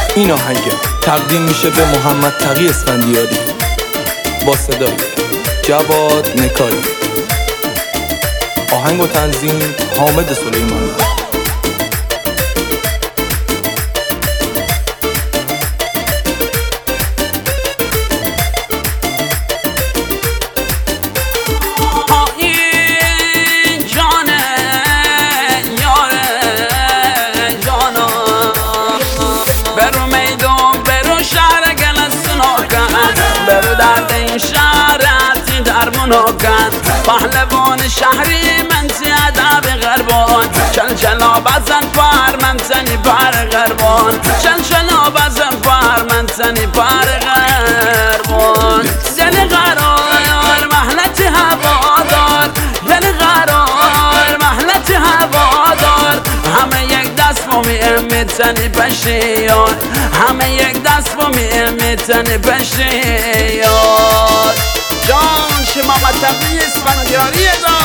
این آهنگ تقدیم میشه به محمد تقی اسفندیاری با صدای جواد نکایی. آهنگ و تنظیم حامد سلیمانی. پهلوان شهری من زیاده به غربان چلچلا بزن پر من زنی پر غربان چلچلا بزن پر من زنی پر غربان زنی قرار محلت هوادار زنی قرار محلت هوادار همه یک دست با میتنی پشیار همه یک دست با میتنی پشیار جان شما محمد اسفندیاری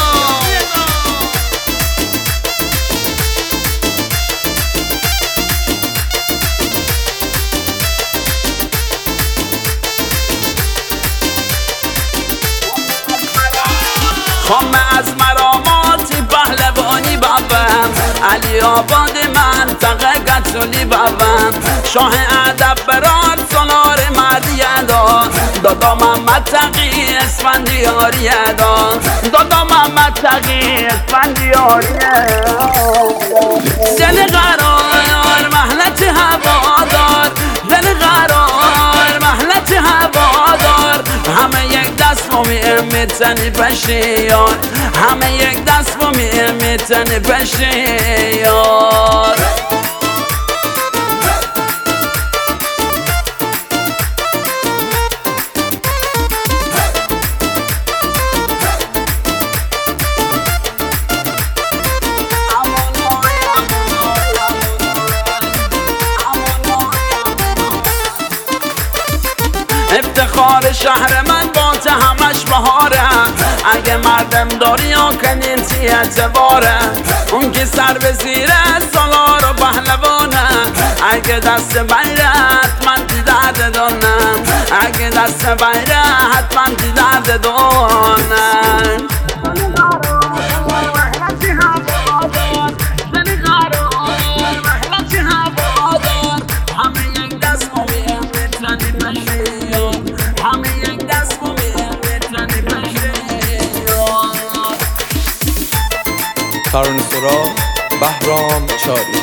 خامه از مراماتی پهلوانی بابم علی آباد منطقه گتولی بابم شاه ادب برات سالار مردی دادا محمد تقی اسفندیاری دادا محمد تقی اسفندیاری زن قرار محلت هوادار زن قرار محلت هوادار همه یک دست با میتنی پشیار همه یک دست با میتنی پشیار افتخار شهر من با ته همش بهاره اگه مردم داری و کنیتی اعتباره اون که سر به زیر سالار و پهلوانه اگه دست بیره حتما دی درد دانه اگه دست بیره حتما دی درد دانه ترانه‌سرا بهرام چاری.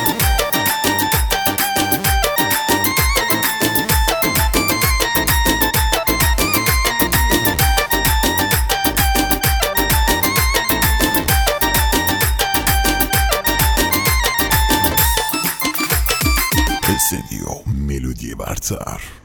استدیو ملودی برتر.